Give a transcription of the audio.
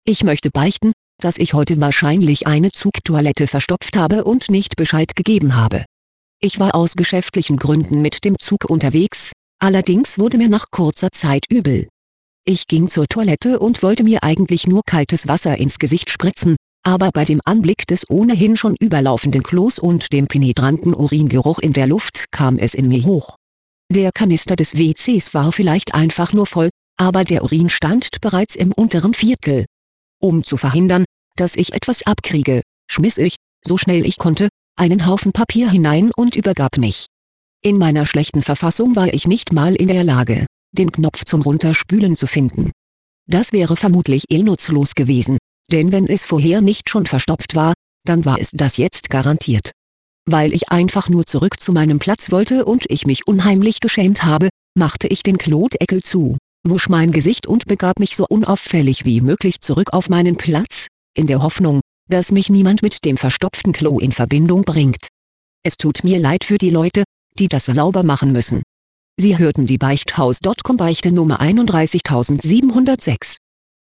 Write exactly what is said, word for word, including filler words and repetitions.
Ich möchte beichten, dass ich heute wahrscheinlich eine Zugtoilette verstopft habe und nicht Bescheid gegeben habe. Ich war aus geschäftlichen Gründen mit dem Zug unterwegs, allerdings wurde mir nach kurzer Zeit übel. Ich ging zur Toilette und wollte mir eigentlich nur kaltes Wasser ins Gesicht spritzen, aber bei dem Anblick des ohnehin schon überlaufenden Klos und dem penetranten Uringeruch in der Luft kam es in mir hoch. Der Kanister des W Cs war vielleicht einfach nur voll, aber der Urin stand bereits im unteren Viertel. Um zu verhindern, dass ich etwas abkriege, schmiss ich, so schnell ich konnte, einen Haufen Papier hinein und übergab mich. In meiner schlechten Verfassung war ich nicht mal in der Lage, den Knopf zum Runterspülen zu finden. Das wäre vermutlich eh nutzlos gewesen, denn wenn es vorher nicht schon verstopft war, dann war es das jetzt garantiert. Weil ich einfach nur zurück zu meinem Platz wollte und ich mich unheimlich geschämt habe, machte ich den Klodeckel zu, wusch mein Gesicht und begab mich so unauffällig wie möglich zurück auf meinen Platz, in der Hoffnung, dass mich niemand mit dem verstopften Klo in Verbindung bringt. Es tut mir leid für die Leute, die das sauber machen müssen. Sie hörten die Beichthaus Punkt com Beichte Nummer einunddreißigtausendsiebenhundertsechs.